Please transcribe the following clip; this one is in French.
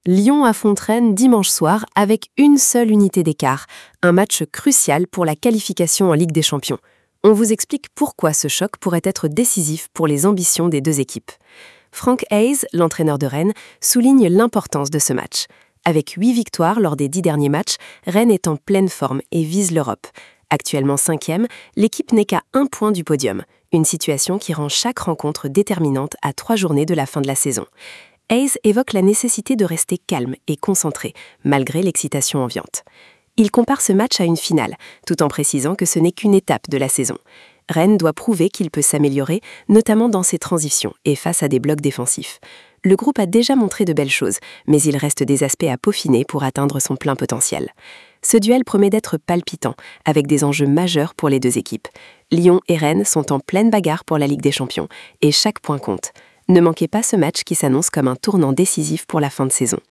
Lyon affronte Rennes dimanche soir avec une seule unité d'écart, un match crucial pour la qualification en Ligue des Champions. On vous explique pourquoi ce choc pourrait être décisif pour les ambitions des deux équipes. Frank Hayes, l'entraîneur de Rennes, souligne l'importance de ce match. Avec 8 victoires lors des 10 derniers matchs, Rennes est en pleine forme et vise l'Europe. Actuellement 5e, l'équipe n'est qu'à 1 point du podium, une situation qui rend chaque rencontre déterminante à 3 journées de la fin de la saison. Hayes évoque la nécessité de rester calme et concentré, malgré l'excitation ambiante. Il compare ce match à une finale, tout en précisant que ce n'est qu'une étape de la saison. Rennes doit prouver qu'il peut s'améliorer, notamment dans ses transitions et face à des blocs défensifs. Le groupe a déjà montré de belles choses, mais il reste des aspects à peaufiner pour atteindre son plein potentiel. Ce duel promet d'être palpitant, avec des enjeux majeurs pour les deux équipes. Lyon et Rennes sont en pleine bagarre pour la Ligue des Champions, et chaque point compte. Ne manquez pas ce match qui s'annonce comme un tournant décisif pour la fin de saison.